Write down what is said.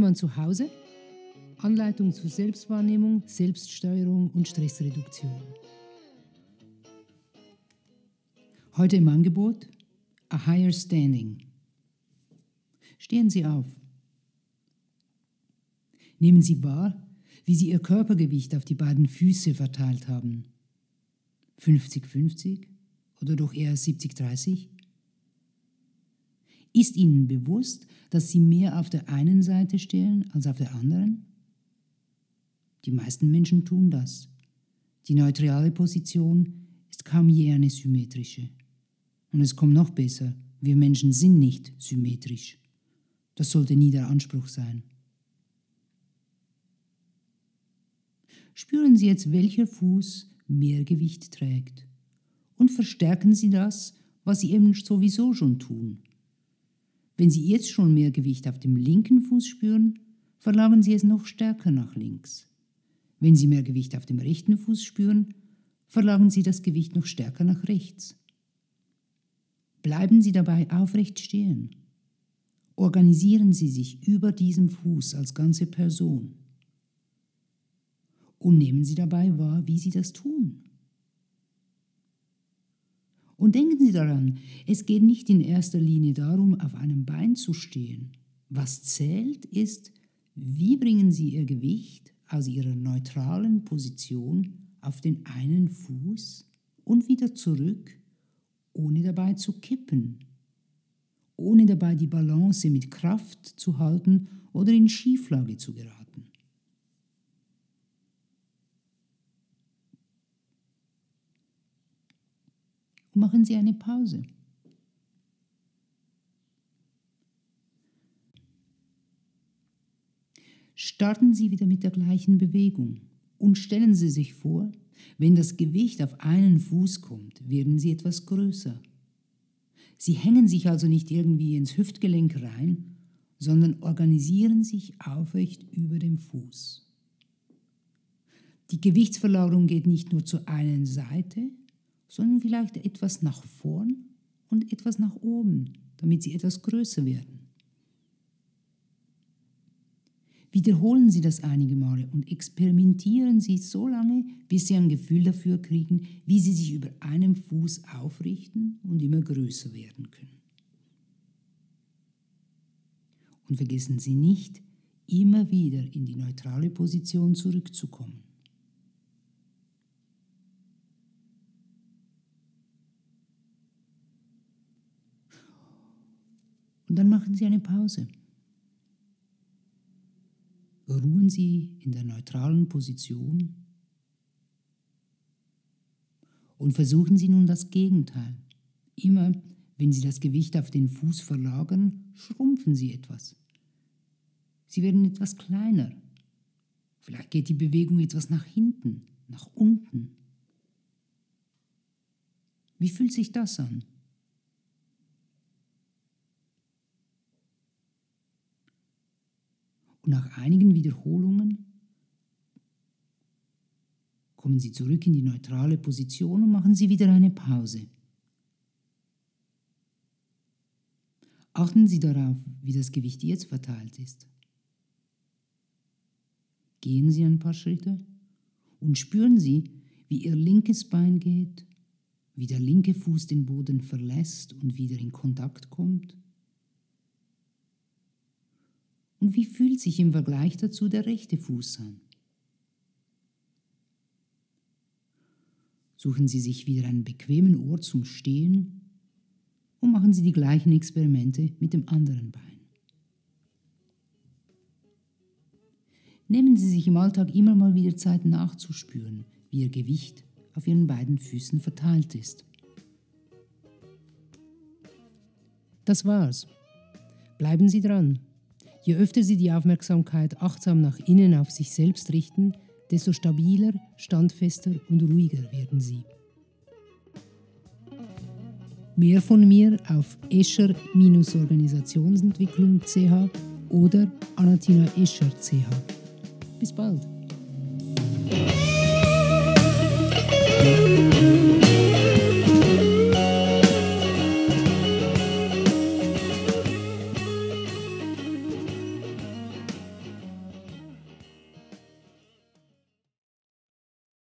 man zu Hause? Anleitung zur Selbstwahrnehmung, Selbststeuerung und Stressreduktion. Heute im Angebot A Higher Standing. Stehen Sie auf. Nehmen Sie wahr, wie Sie Ihr Körpergewicht auf die beiden Füße verteilt haben. 50-50 oder doch eher 70-30? Ist Ihnen bewusst, dass Sie mehr auf der einen Seite stehen als auf der anderen? Die meisten Menschen tun das. Die neutrale Position ist kaum je eine symmetrische. Und es kommt noch besser, wir Menschen sind nicht symmetrisch. Das sollte nie der Anspruch sein. Spüren Sie jetzt, welcher Fuß mehr Gewicht trägt. Und verstärken Sie das, was Sie eben sowieso schon tun. Wenn Sie jetzt schon mehr Gewicht auf dem linken Fuß spüren, verlagern Sie es noch stärker nach links. Wenn Sie mehr Gewicht auf dem rechten Fuß spüren, verlagern Sie das Gewicht noch stärker nach rechts. Bleiben Sie dabei aufrecht stehen. Organisieren Sie sich über diesem Fuß als ganze Person. Und nehmen Sie dabei wahr, wie Sie das tun. Und denken Sie daran, es geht nicht in erster Linie darum, auf einem Bein zu stehen. Was zählt ist, wie bringen Sie Ihr Gewicht aus Ihrer neutralen Position auf den einen Fuß und wieder zurück, ohne dabei zu kippen, ohne dabei die Balance mit Kraft zu halten oder in Schieflage zu geraten. Und machen Sie eine Pause. Starten Sie wieder mit der gleichen Bewegung und stellen Sie sich vor, wenn das Gewicht auf einen Fuß kommt, werden Sie etwas größer. Sie hängen sich also nicht irgendwie ins Hüftgelenk rein, sondern organisieren sich aufrecht über dem Fuß. Die Gewichtsverlagerung geht nicht nur zur einen Seite, sondern vielleicht etwas nach vorn und etwas nach oben, damit Sie etwas größer werden. Wiederholen Sie das einige Male und experimentieren Sie so lange, bis Sie ein Gefühl dafür kriegen, wie Sie sich über einem Fuß aufrichten und immer größer werden können. Und vergessen Sie nicht, immer wieder in die neutrale Position zurückzukommen. Und dann machen Sie eine Pause. Ruhen Sie in der neutralen Position und versuchen Sie nun das Gegenteil. Immer, wenn Sie das Gewicht auf den Fuß verlagern, schrumpfen Sie etwas. Sie werden etwas kleiner. Vielleicht geht die Bewegung etwas nach hinten, nach unten. Wie fühlt sich das an? Und nach einigen Wiederholungen kommen Sie zurück in die neutrale Position und machen Sie wieder eine Pause. Achten Sie darauf, wie das Gewicht jetzt verteilt ist. Gehen Sie ein paar Schritte und spüren Sie, wie Ihr linkes Bein geht, wie der linke Fuß den Boden verlässt und wieder in Kontakt kommt. Und wie fühlt sich im Vergleich dazu der rechte Fuß an? Suchen Sie sich wieder einen bequemen Ort zum Stehen und machen Sie die gleichen Experimente mit dem anderen Bein. Nehmen Sie sich im Alltag immer mal wieder Zeit nachzuspüren, wie Ihr Gewicht auf Ihren beiden Füßen verteilt ist. Das war's. Bleiben Sie dran. Je öfter Sie die Aufmerksamkeit achtsam nach innen auf sich selbst richten, desto stabiler, standfester und ruhiger werden Sie. Mehr von mir auf escher-organisationsentwicklung.ch oder anatinaescher.ch. Bis bald!